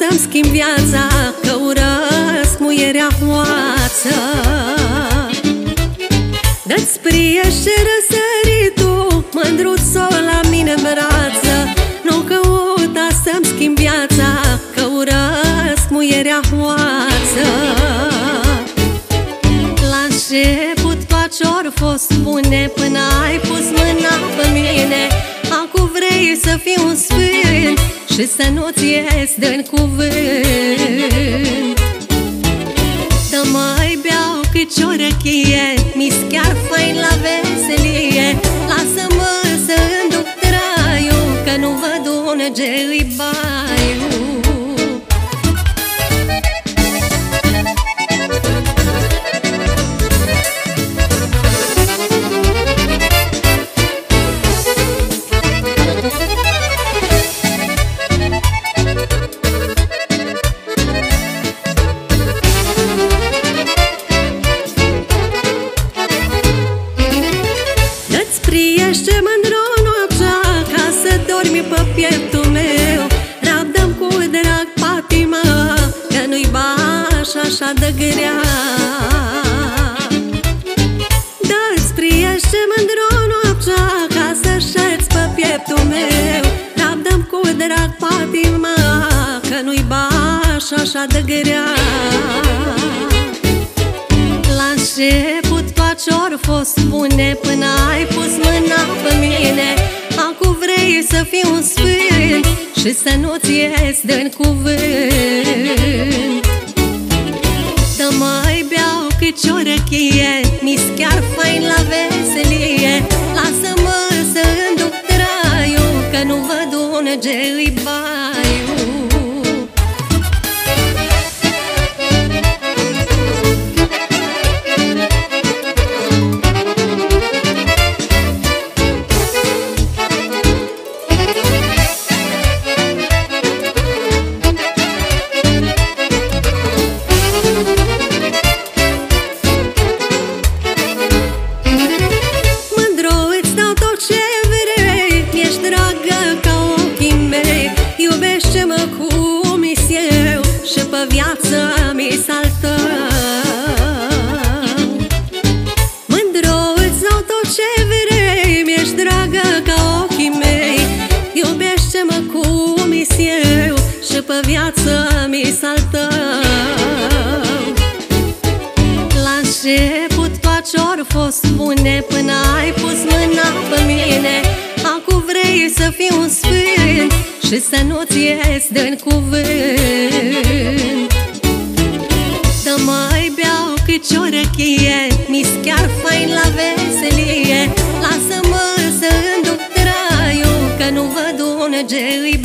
să-mi schimb viața, că urăsc muierea hoață. Dă-ți priește răsăritul, mândruțo la mine în brață. Nu căuta să-mi schimb viața, că urăsc muierea hoață. La început toate ori fost bune, până ai pus mâna pe mine. Acum vrei să fiu un sfânt și să nu-ți ies din cuvânt. Dă-mă-i beau cât o răchie, mi-s chiar fain la veselie. Lasă-mă să înduc traiul, că nu văd unde-i baiul. Priește mândro noaptea, ca să dormi pe pieptul meu. Rabdă-mi cu drag patima, că nu-i bașa așa de grea. Dă-ți priește mândro noaptea, ca să șeți pe pieptul meu. Rabdă-mi cu drag patima, că nu-i bașa așa de grea. La început toate ori fost bune, până ai pus mâna pe mine. Acum vrei să fiu un sfânt și să nu-ți ies din cuvânt. Dă-mă-i beau cât o răchie, mi-s chiar fain la veselie. Lasă-mă să înduc traiul, că nu văd unde-i baiul. Viața mi s-al tău. Mândro îți dau tot ce vrei, mi-ești dragă ca ochii mei. Iubește-mă cum-i eu și pe viața mi s-al tău. La început toate ori fost bune, până ai pus mâna pe mine. Acum vrei să fiu un sfânt și să nu-ți ies din cuvânt. Dă-mă-i beau cât o răchie, mi-s chiar fain la veselie. Lasă-mă să înduc traiul, că nu văd unde-i